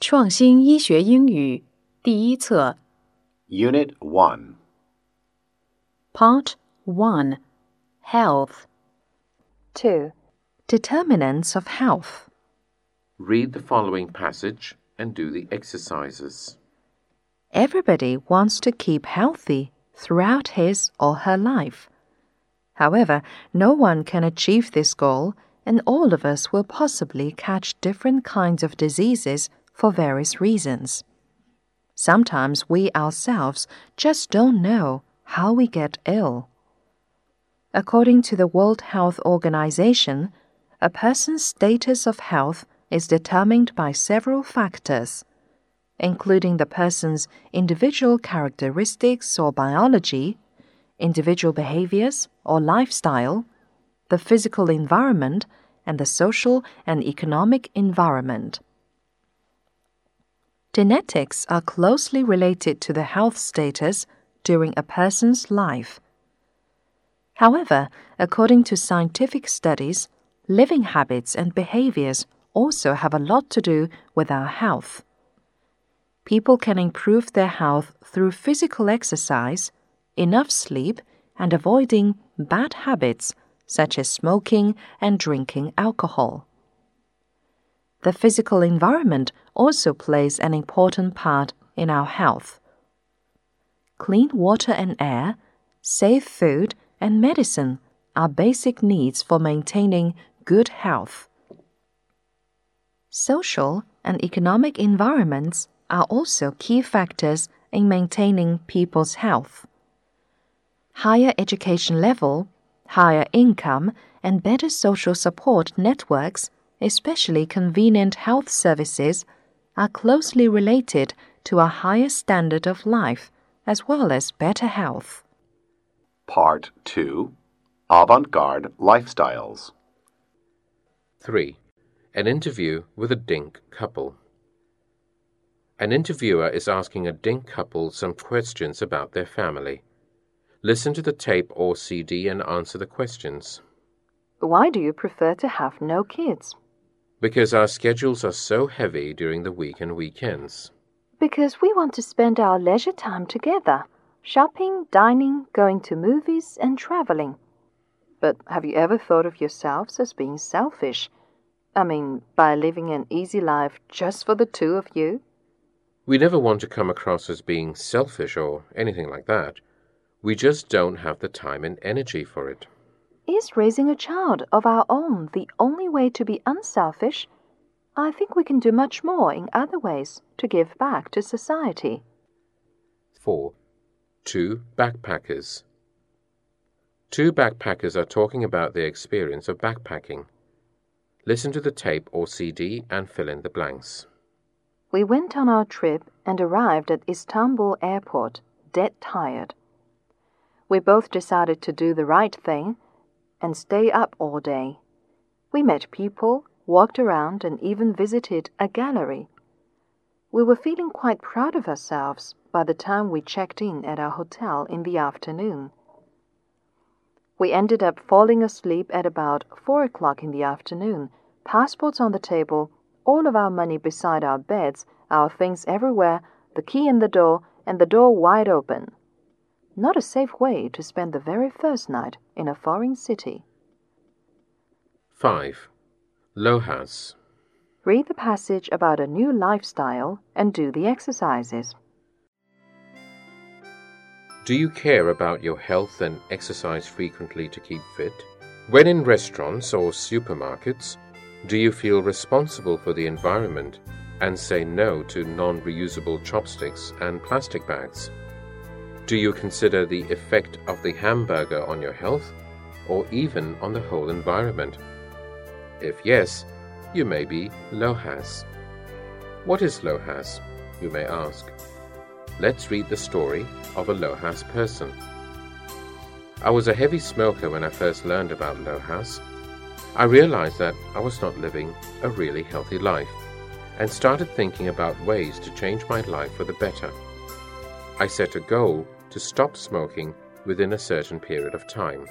创新医学英语第一册 Unit 1. Part 1 Health 2. Determinants of health. Read the following passage and do the exercises. Everybody wants to keep healthy throughout his or her life. However, no one can achieve this goal, and all of us will possibly catch different kinds of diseases for various reasons. Sometimes we ourselves just don't know how we get ill. According to the World Health Organization, a person's status of health is determined by several factors, including the person's individual characteristics or biology, individual behaviors or lifestyle, the physical environment, and the social and economic environment. Genetics are closely related to the health status during a person's life. However, according to scientific studies, living habits and behaviors also have a lot to do with our health. People can improve their health through physical exercise, enough sleep, and avoiding bad habits such as smoking and drinking alcohol. The physical environment also plays an important part in our health. Clean water and air, safe food, and medicine are basic needs for maintaining good health. Social and economic environments are also key factors in maintaining people's health. Higher education level, higher income, and better social support networks, especially convenient health services, are closely related to a higher standard of life as well as better health. Part 2. Avant-garde lifestyles. 3. An interview with a DINK couple. An interviewer is asking a DINK couple some questions about their family. Listen to the tape or CD and answer the questions. Why do you prefer to have no kids? Because our schedules are so heavy during the week and weekends. Because we want to spend our leisure time together, shopping, dining, going to movies, and traveling. But have you ever thought of yourselves as being selfish? By living an easy life just for the two of you? We never want to come across as being selfish or anything like that. We just don't have the time and energy for it. Is raising a child of our own the only way to be unselfish? I think we can do much more in other ways to give back to society. 4. 2 backpackers. 2 backpackers are talking about their experience of backpacking. Listen to the tape or CD and fill in the blanks. We went on our trip and arrived at Istanbul airport, dead tired. We both decided to do the right thing and stay up all day. We met people, walked around, and even visited a gallery. We were feeling quite proud of ourselves by the time we checked in at our hotel in the afternoon. We ended up falling asleep at about 4 o'clock in the afternoon, passports on the table, all of our money beside our beds, our things everywhere, the key in the door, and the door wide open. Not a safe way to spend the very first night in a foreign city. 5. Lohas. Read the passage about a new lifestyle and do the exercises. Do you care about your health and exercise frequently to keep fit? When in restaurants or supermarkets, do you feel responsible for the environment and say no to non-reusable chopsticks and plastic bags? Do you consider the effect of the hamburger on your health or even on the whole environment? If yes, you may be Lohas. What is Lohas, you may ask? Let's read the story of a Lohas person. I was a heavy smoker when I first learned about Lohas. I realized that I was not living a really healthy life and started thinking about ways to change my life for the better. I set a goal to stop smoking within a certain period of time.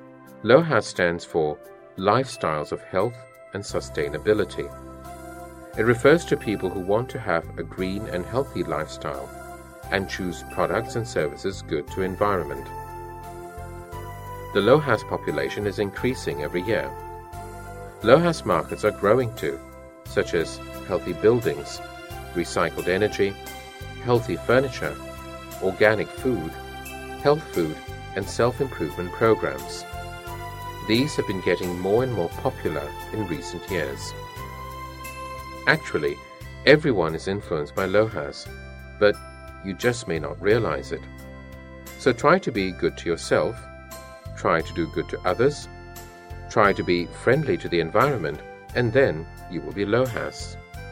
Lohas stands for Lifestyles of Health and Sustainability. It refers to people who want to have a green and healthy lifestyle and choose products and services good to environment. The Lohas population is increasing every year. Lohas markets are growing too, such as healthy buildings, recycled energy, healthy furniture, organic food, health food, and self-improvement programs. These have been getting more and more popular in recent years. Actually, everyone is influenced by Lohas, but you just may not realize it. So try to be good to yourself, try to do good to others, try to be friendly to the environment, and then you will be Lohas.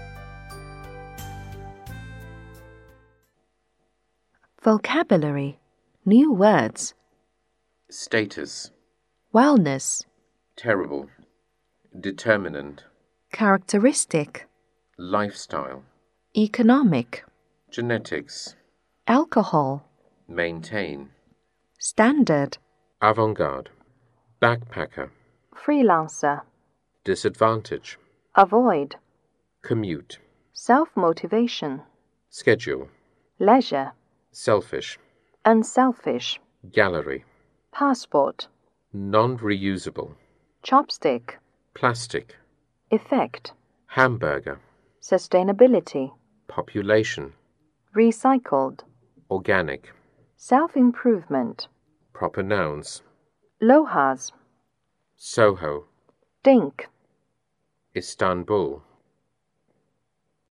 Vocabulary. New words. Status. Wellness. Terrible. Determinant. Characteristic. Lifestyle. Economic. Genetics. Alcohol. Maintain. Standard. Avant-garde. Backpacker. Freelancer. Disadvantage. Avoid. Commute. Self-motivation. Schedule. Leisure. Selfish. Unselfish. Gallery. Passport. Non-reusable. Chopstick. Plastic. Effect. Hamburger. Sustainability. Population. Recycled. Organic. Self-improvement. Proper nouns. Lohas. Soho. Dink. Istanbul.